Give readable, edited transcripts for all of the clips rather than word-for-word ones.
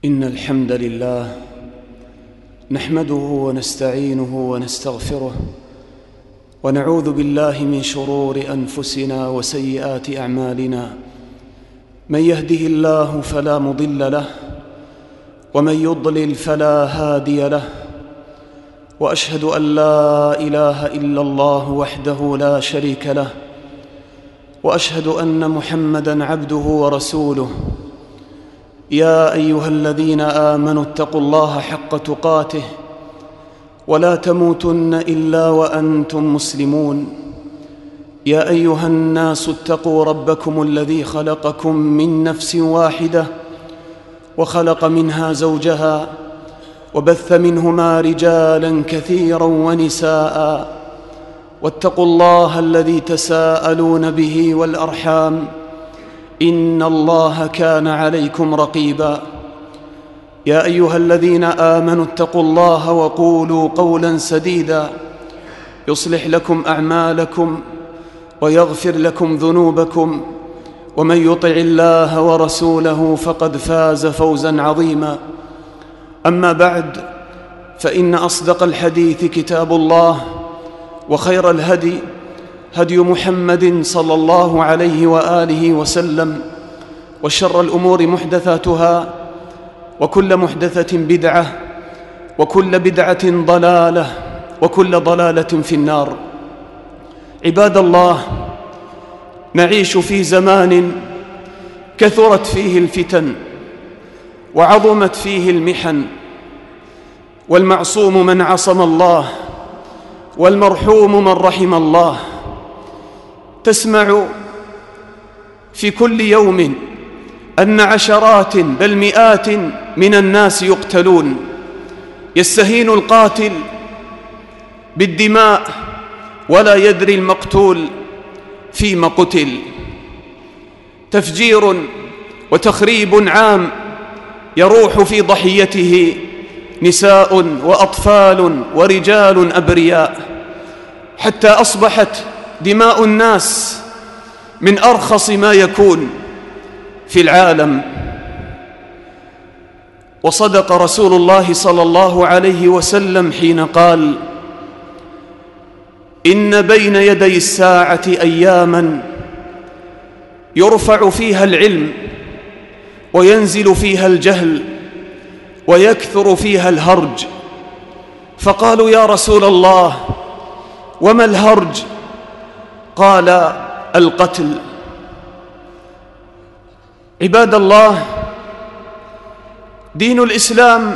إن الحمد لله نحمده ونستعينه ونستغفره ونعوذ بالله من شرور أنفسنا وسيئات أعمالنا. من يهده الله فلا مضل له ومن يضلل فلا هادي له، وأشهد أن لا إله إلا الله وحده لا شريك له، وأشهد أن محمدًا عبده ورسوله. يا أيها الذين آمنوا اتقوا الله حق تقاته ولا تموتن إلا وأنتم مسلمون. يا أيها الناس اتقوا ربكم الذي خلقكم من نفس واحدة وخلق منها زوجها وبث منهما رجالاً كثيراً ونساءً، واتقوا الله الذي تساءلون به والأرحام إن الله كان عليكم رقيبا. يا أيها الذين آمنوا اتقوا الله وقولوا قولا سديدا يصلح لكم أعمالكم ويغفر لكم ذنوبكم، ومن يطع الله ورسوله فقد فاز فوزا عظيما. أما بعد، فإن أصدق الحديث كتاب الله، وخير الهدي هدي محمد صلى الله عليه وآله وسلم، وشر الأمور محدثاتها، وكل محدثة بدعة، وكل بدعة ضلالة، وكل ضلالة في النار. عباد الله، نعيش في زمان كثرت فيه الفتن وعظمت فيه المحن، والمعصوم من عصم الله والمرحوم من رحم الله. تسمع في كل يوم أن عشرات بل مئات من الناس يقتلون. يستهين القاتل بالدماء ولا يدري المقتول فيما قتل. تفجير وتخريب عام يروح في ضحيته نساء وأطفال ورجال أبرياء، حتى أصبحت دماء الناس من أرخص ما يكون في العالم. وصدق رسول الله صلى الله عليه وسلم حين قال: إن بين يدي الساعة أياماً يرفع فيها العلم وينزل فيها الجهل ويكثر فيها الهرج. فقالوا: يا رسول الله، وما الهرج؟ قال: القتل. عباد الله، دين الإسلام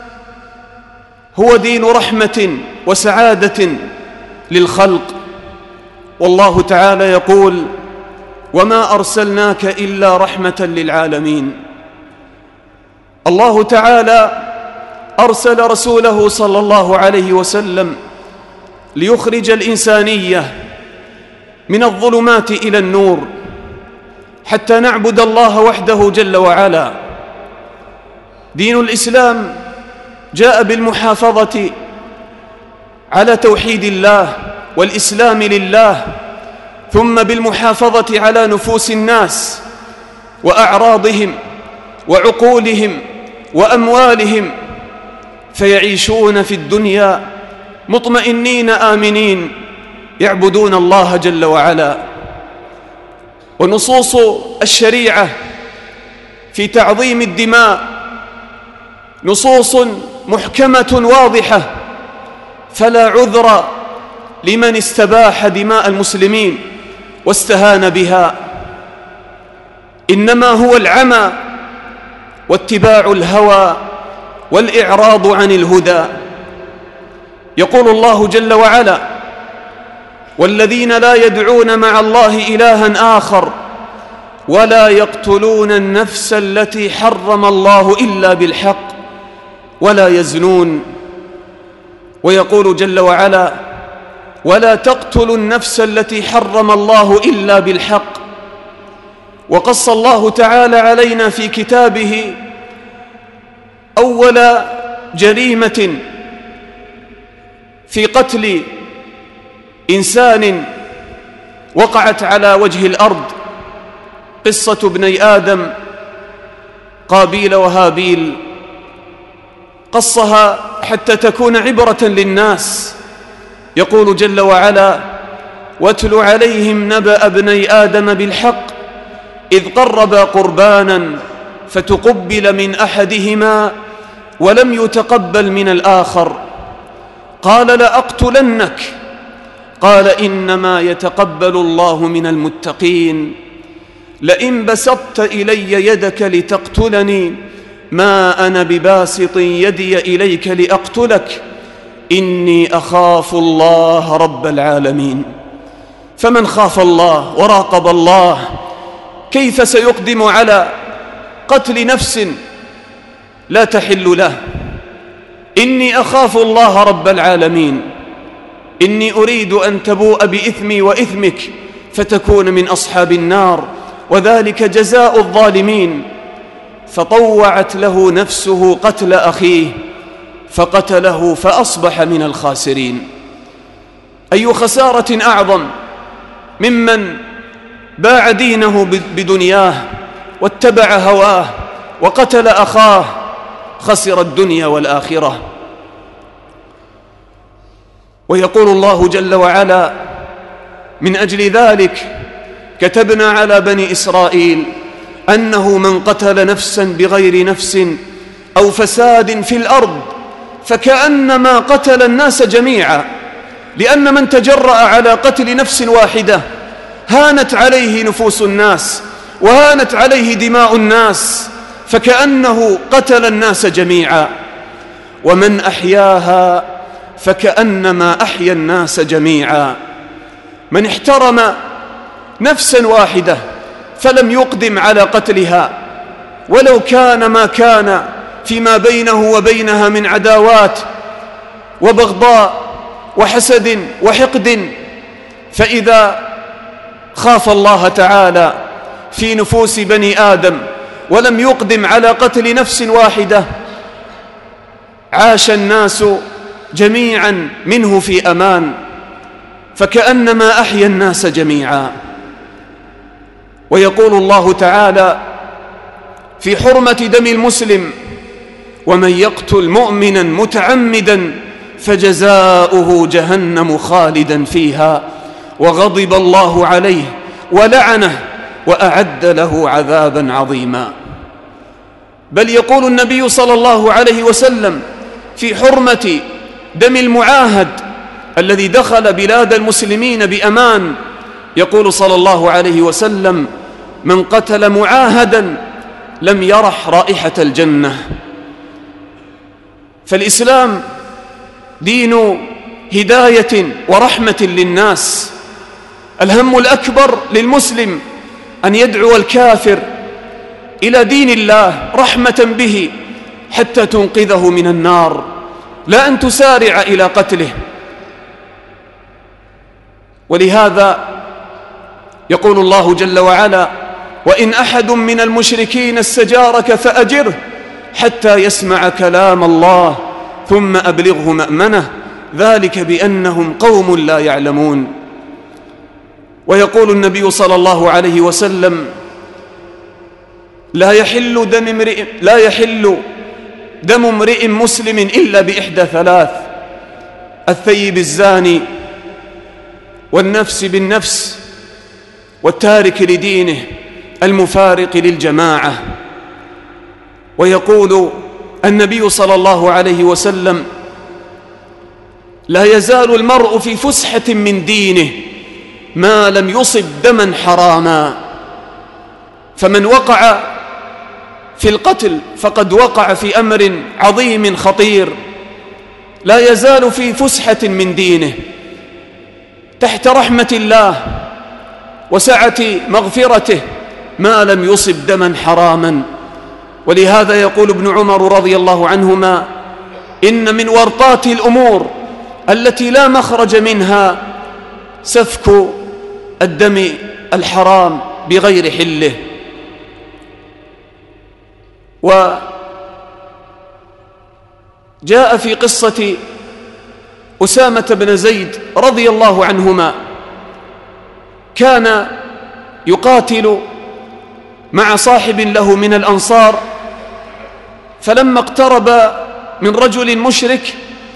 هو دين رحمة وسعادة للخلق، والله تعالى يقول: وما أرسلناك إلا رحمة للعالمين. الله تعالى أرسل رسوله صلى الله عليه وسلم ليخرج الإنسانية من الظلمات إلى النور، حتى نعبد الله وحده جل وعلا. دين الإسلام جاء بالمحافظة على توحيد الله والإسلام لله، ثم بالمحافظة على نفوس الناس وأعراضهم وعقولهم وأموالهم، فيعيشون في الدنيا مطمئنين آمنين يعبدون الله جل وعلا. ونصوص الشريعة في تعظيم الدماء نصوص محكمة واضحة، فلا عذر لمن استباح دماء المسلمين واستهان بها، إنما هو العمى واتباع الهوى والإعراض عن الهدى. يقول الله جل وعلا: والذين لا يدعون مع الله إلها آخر ولا يقتلون النفس التي حرم الله إلا بالحق ولا يزنون. ويقول جل وعلا: ولا تقتلوا النفس التي حرم الله إلا بالحق. وقص الله تعالى علينا في كتابه أول جريمة في قتل إنسان وقعت على وجه الأرض، قصة ابني آدم قابيل وهابيل قصها حتى تكون عبرة للناس. يقول جل وعلا: واتل عليهم نبأ ابني آدم بالحق إذ قربا قربانا فتقبل من أحدهما ولم يتقبل من الآخر قال لأقتلنك قال إنما يتقبل الله من المتقين لئن بسطت إلي يدك لتقتلني ما أنا بباسط يدي إليك لأقتلك إني أخاف الله رب العالمين. فمن خاف الله وراقب الله كيف سيقدم على قتل نفس لا تحل له؟ إني أخاف الله رب العالمين، إني أريد أن تبوء بإثمي وإثمك فتكون من أصحاب النار وذلك جزاء الظالمين. فطوعت له نفسه قتل أخيه فقتله فأصبح من الخاسرين. أي خسارة أعظم ممن باع دينه بدنياه واتبع هواه وقتل أخاه، خسر الدنيا والآخرة. ويقول الله جل وعلا: من أجل ذلك كتبنا على بني إسرائيل أنه من قتل نفسا بغير نفس أو فساد في الأرض فكأنما قتل الناس جميعا، لأن من تجرأ على قتل نفس واحدة هانت عليه نفوس الناس وهانت عليه دماء الناس، فكأنه قتل الناس جميعا. ومن أحياها فكأنما أحيا الناس جميعا. من احترم نفسا واحدة فلم يقدم على قتلها ولو كان ما كان فيما بينه وبينها من عداوات وبغضاء وحسد وحقد، فإذا خاف الله تعالى في نفوس بني آدم ولم يقدم على قتل نفس واحدة عاش الناس جميعا منه في أمان، فكأنما أحيا الناس جميعا. ويقول الله تعالى في حرمة دم المسلم: ومن يقتل مؤمنا متعمدا فجزاؤه جهنم خالدا فيها وغضب الله عليه ولعنه وأعد له عذابا عظيما. بل يقول النبي صلى الله عليه وسلم في حرمة دم المعاهد الذي دخل بلاد المسلمين بأمان، يقول صلى الله عليه وسلم: من قتل معاهدا لم يرح رائحة الجنة. فالإسلام دين هداية ورحمة للناس. الهم الأكبر للمسلم أن يدعو الكافر إلى دين الله رحمة به حتى تنقذه من النار، لا أن تسارع إلى قتله. ولهذا يقول الله جل وعلا: وإن أحد من المشركين استجارك فأجره حتى يسمع كلام الله ثم أبلغه مأمنه ذلك بأنهم قوم لا يعلمون. ويقول النبي صلى الله عليه وسلم: لا يحل دم امرئ مسلم إلا بإحدى ثلاث: الثيب الزاني والنفس بالنفس والتارك لدينه المفارق للجماعة. ويقول النبي صلى الله عليه وسلم: لا يزال المرء في فسحة من دينه ما لم يصب دما حراما. فمن وقع في القتل فقد وقع في أمر عظيم خطير، لا يزال في فسحة من دينه تحت رحمة الله وسعة مغفرته ما لم يصب دما حراما. ولهذا يقول ابن عمر رضي الله عنهما: إن من ورطات الأمور التي لا مخرج منها سفك الدم الحرام بغير حله. وجاء في قصة أسامة بن زيد رضي الله عنهما، كان يقاتل مع صاحب له من الأنصار، فلما اقترب من رجل مشرك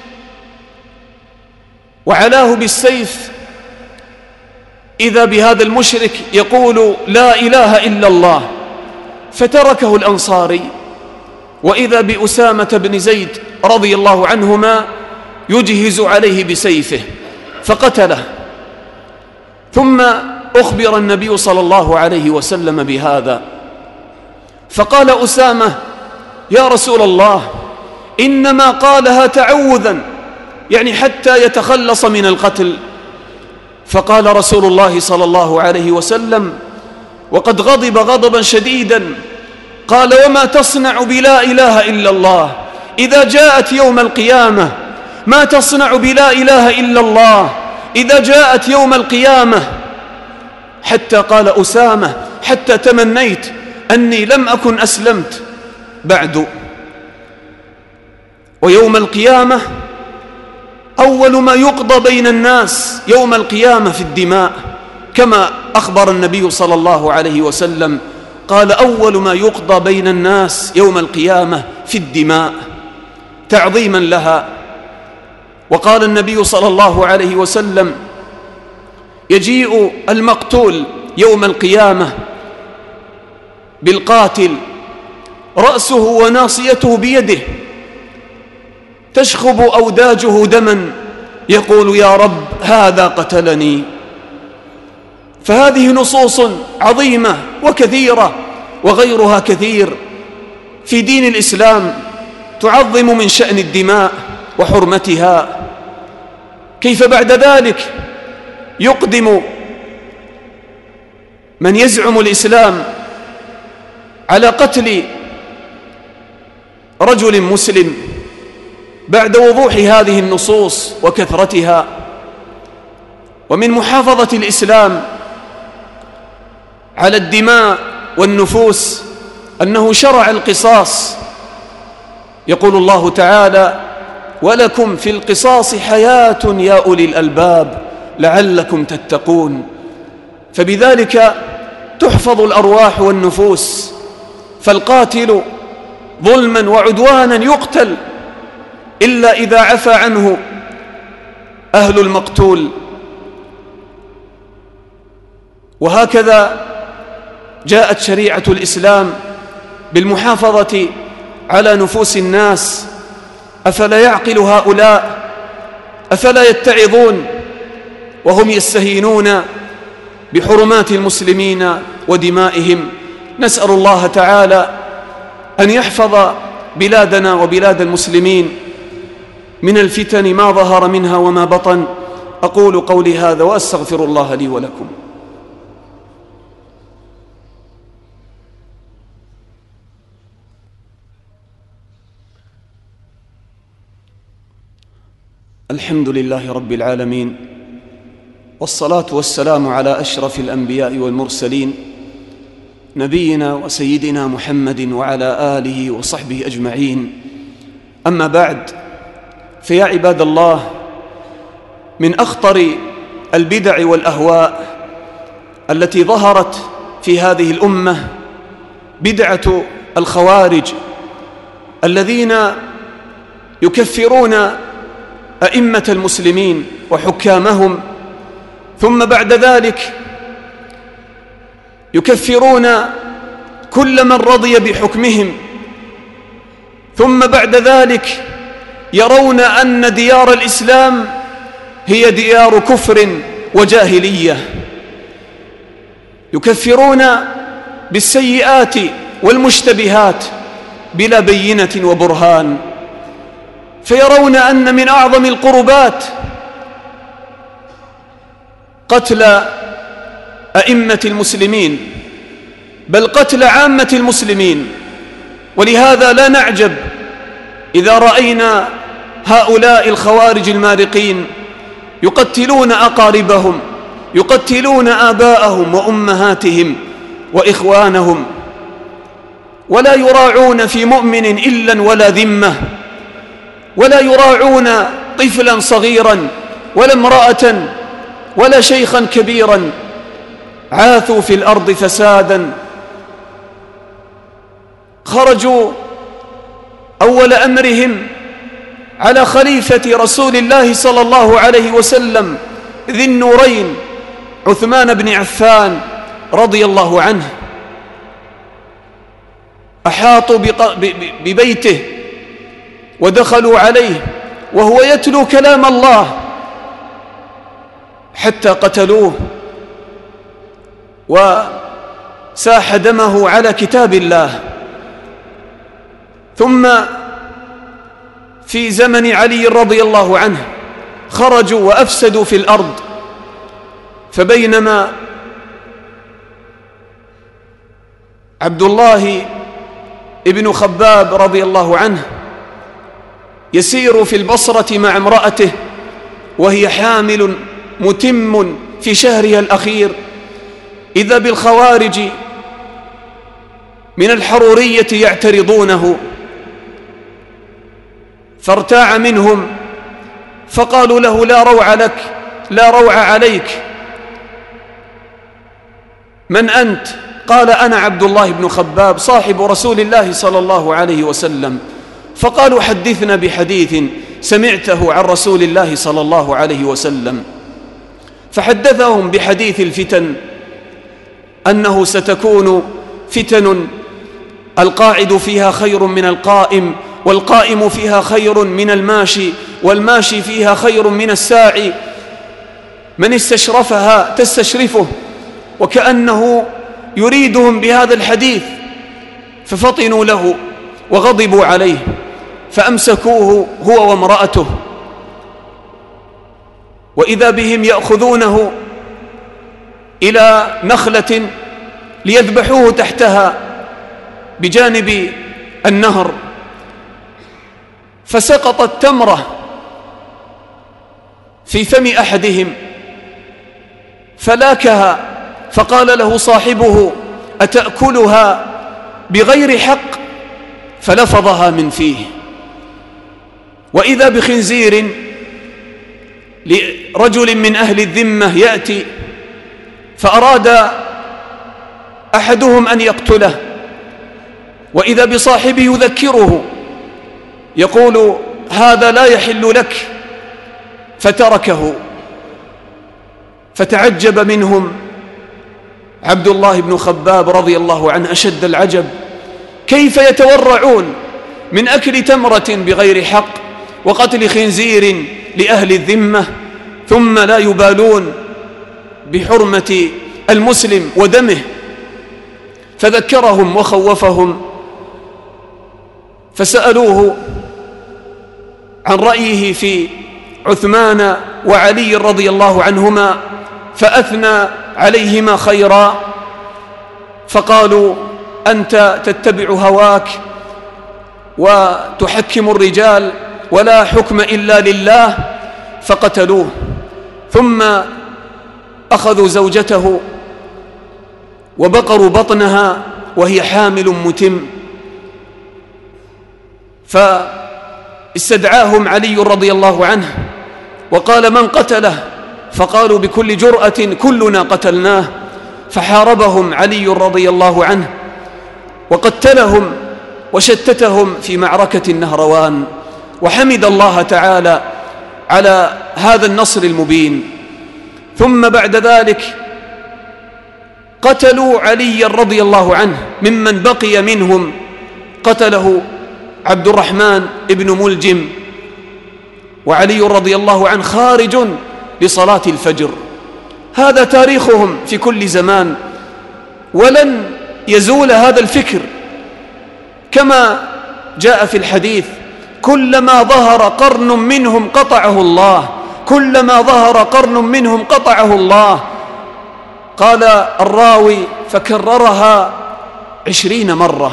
وعلاه بالسيف، إذا بهذا المشرك يقول لا إله إلا الله، فتركه الأنصاري، وإذا بأسامة بن زيد رضي الله عنهما يجهز عليه بسيفه فقتله. ثم أخبر النبي صلى الله عليه وسلم بهذا، فقال أسامة يا رسول الله إنما قالها تعوذا، يعني حتى يتخلص من القتل. فقال رسول الله صلى الله عليه وسلم وقد غضب غضبا شديدا، قال وما تصنع بلا إله إلا الله إذا جاءت يوم القيامة؟ ما تصنع بلا إله إلا الله إذا جاءت يوم القيامة؟ حتى قال أسامة حتى تمنيت أني لم أكن أسلمت بعد. ويوم القيامة أول ما يقضى بين الناس يوم القيامة في الدماء، كما أخبر النبي صلى الله عليه وسلم قال أول ما يقضى بين الناس يوم القيامة في الدماء تعظيما لها. وقال النبي صلى الله عليه وسلم يجيء المقتول يوم القيامة بالقاتل رأسه وناصيته بيده تشخب أوداجه دما، يقول يا رب هذا قتلني. فهذه نصوص عظيمة وكثيرة وغيرها كثير في دين الإسلام تعظم من شأن الدماء وحرمتها. كيف بعد ذلك يقدم من يزعم الإسلام على قتل رجل مسلم بعد وضوح هذه النصوص وكثرتها؟ ومن محافظة الإسلام على الدماء والنفوس أنه شرع القصاص. يقول الله تعالى ولكم في القصاص حياة يا أولي الألباب لعلكم تتقون. فبذلك تحفظ الأرواح والنفوس، فالقاتل ظلما وعدوانا يقتل إلا إذا عفى عنه أهل المقتول. وهكذا جاءت شريعة الإسلام بالمحافظة على نفوس الناس. أفلا يعقل هؤلاء؟ أفلا يتعظون وهم يستهينون بحرمات المسلمين ودمائهم؟ نسأل الله تعالى أن يحفظ بلادنا وبلاد المسلمين من الفتن ما ظهر منها وما بطن. أقول قولي هذا وأستغفر الله لي ولكم. الحمد لله رب العالمين، والصلاة والسلام على أشرف الأنبياء والمرسلين نبينا وسيدنا محمد وعلى آله وصحبه أجمعين. أما بعد، فيا عباد الله، من أخطر البدع والأهواء التي ظهرت في هذه الأمة بدعة الخوارج الذين يكفرون أئمة المسلمين وحكامهم، ثم بعد ذلك يكفرون كل من رضي بحكمهم، ثم بعد ذلك يرون أن ديار الإسلام هي ديار كفر وجاهلية. يكفرون بالسيئات والمشتبهات بلا بينة وبرهان، فيرون أن من أعظم القربات قتل أئمة المسلمين، بل قتل عامة المسلمين. ولهذا لا نعجب إذا رأينا هؤلاء الخوارج المارقين يقتلون أقاربهم، يقتلون آباءهم وأمهاتهم وإخوانهم، ولا يراعون في مؤمن إلا ولا ذمة، ولا يراعون طفلا صغيرا ولا امرأة ولا شيخا كبيرا. عاثوا في الأرض فسادا، خرجوا أول أمرهم على خليفة رسول الله صلى الله عليه وسلم ذي النورين عثمان بن عفان رضي الله عنه. أحاطوا ببيته ودخلوا عليه وهو يتلو كلام الله حتى قتلوه وساح دمه على كتاب الله. ثم في زمن علي رضي الله عنه خرجوا وأفسدوا في الأرض، فبينما عبد الله ابن خباب رضي الله عنه يسير في البصرة مع امرأته وهي حامل متم في شهرها الأخير، إذا بالخوارج من الحرورية يعترضونه، فارتاع منهم فقالوا له: لا روع لك، لا روع عليك، من أنت؟ قال: أنا عبد الله بن خباب صاحب رسول الله صلى الله عليه وسلم. فقالوا: حدثنا بحديث سمعته عن رسول الله صلى الله عليه وسلم. فحدثهم بحديث الفتن، أنه ستكون فتن القاعد فيها خير من القائم، والقائم فيها خير من الماشي، والماشي فيها خير من الساعي، من استشرفها تستشرفه، وكأنه يريدهم بهذا الحديث، ففطنوا له وغضبوا عليه فأمسكوه هو وامرأته، وإذا بهم يأخذونه إلى نخلة ليذبحوه تحتها بجانب النهر، فسقطت تمرة في فم أحدهم فلاكها، فقال له صاحبه: أتأكلها بغير حق؟ فلفظها من فيه. وإذا بخنزير لرجل من أهل الذمة يأتي، فأراد أحدهم أن يقتله، وإذا بصاحبه يذكره يقول: هذا لا يحل لك، فتركه. فتعجب منهم عبد الله بن خباب رضي الله عنه أشد العجب، كيف يتورعون من أكل تمرة بغير حق وقتل خنزير لأهل الذمة، ثم لا يبالون بحرمة المسلم ودمه. فذكرهم وخوفهم، فسألوه عن رأيه في عثمان وعلي رضي الله عنهما، فأثنى عليهما خيرا، فقالوا: أنت تتبع هواك وتحكم الرجال ولا حكم إلا لله. فقتلوه، ثم أخذوا زوجته وبقروا بطنها وهي حامل متم، فاستدعاهم علي رضي الله عنه وقال: من قتله؟ فقالوا بكل جرأة: كلنا قتلناه. فحاربهم علي رضي الله عنه وقتلهم وشتتهم في معركة النهروان، وحمد الله تعالى على هذا النصر المبين. ثم بعد ذلك قتلوا علي رضي الله عنه، ممن بقي منهم قتله عبد الرحمن ابن ملجم، وعلي رضي الله عنه خارج لصلاة الفجر. هذا تاريخهم في كل زمان، ولن يزول هذا الفكر، كما جاء في الحديث: كلما ظهر قرن منهم قطعه الله، كلما ظهر قرن منهم قطعه الله. قال الراوي: فكررها 20 مرة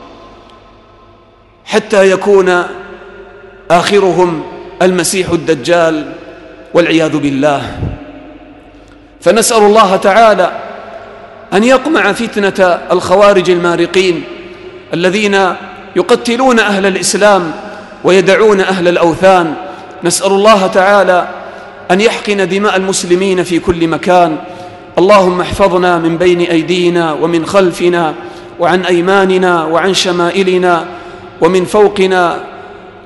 حتى يكون آخرهم المسيح الدجال والعياذ بالله. فنسأل الله تعالى أن يقمع فتنة الخوارج المارقين الذين يقتلون أهل الإسلام ويدعون أهل الأوثان. نسأل الله تعالى أن يحقن دماء المسلمين في كل مكان. اللهم احفظنا من بين أيدينا ومن خلفنا وعن أيماننا وعن شمائلنا ومن فوقنا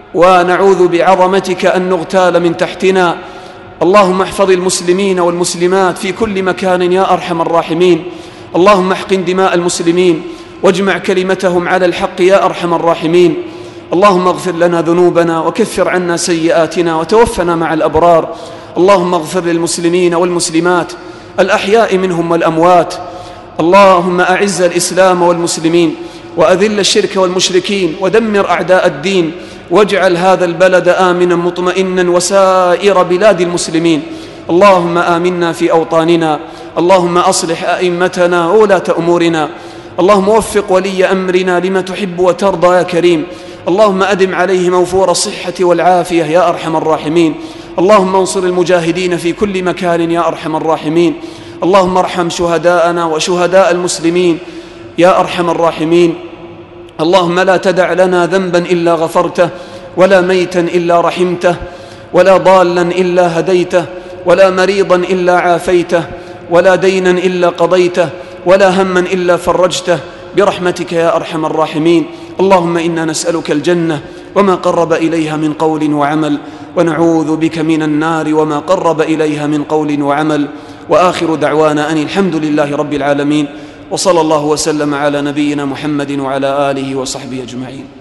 ونعوذ بعظمتك أن نغتال من تحتنا. اللهم احفظ المسلمين والمسلمات في كل مكان يا أرحم الراحمين. اللهم احقن دماء المسلمين واجمع كلمتهم على الحق يا أرحم الراحمين. اللهم اغفر لنا ذنوبنا وكفر عنا سيئاتنا وتوفنا مع الأبرار. اللهم اغفر للمسلمين والمسلمات الأحياء منهم والأموات. اللهم أعز الإسلام والمسلمين وأذل الشرك والمشركين ودمر أعداء الدين، واجعل هذا البلد آمنا مطمئنا وسائر بلاد المسلمين. اللهم آمنا في أوطاننا. اللهم أصلح أئمتنا وولاة أمورنا. اللهم وفق ولي أمرنا لما تحب وترضى يا كريم. اللهم أدم عليه موفور الصحة والعافية يا أرحم الراحمين. اللهم انصر المجاهدين في كل مكان يا أرحم الراحمين. اللهم ارحم شهداءنا وشهداء المسلمين يا أرحم الراحمين. اللهم لا تدع لنا ذنبا إلا غفرته، ولا ميتا إلا رحمته، ولا ضالا إلا هديته، ولا مريضا إلا عافيته، ولا دينا إلا قضيته، ولا هما إلا فرجته، برحمتك يا أرحم الراحمين. اللهم إنا نسألك الجنة وما قرب إليها من قول وعمل، ونعوذ بك من النار وما قرب إليها من قول وعمل. وآخر دعوانا أن الحمد لله رب العالمين، وصلى الله وسلم على نبينا محمد وعلى آله وصحبه أجمعين.